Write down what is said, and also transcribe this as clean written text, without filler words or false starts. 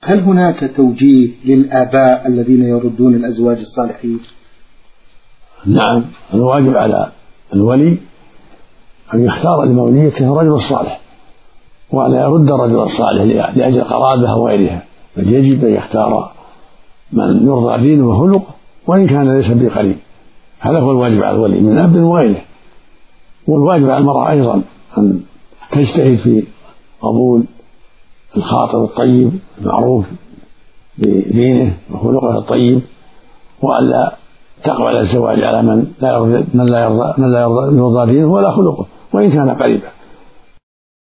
هل هناك توجيه للآباء الذين يردون الأزواج الصالحين؟ نعم، الواجب على الولي أن يختار لموليته الرجل الصالح، وأن يرد الرجل الصالح لأجل قرابة وغيرها، بل يجب أن يختار من يرضى دينه وخلقه وإن كان ليس بقريب. هذا هو الواجب على الولي من أب وغيره. والواجب على المرأة أيضا أن تجتهد في قبول الخاطب الطيب المعروف بدينه وخلقه الطيب، وألا تقبل الزواج على من لا يرضى دينه ولا خلقه وإن كان قريبا.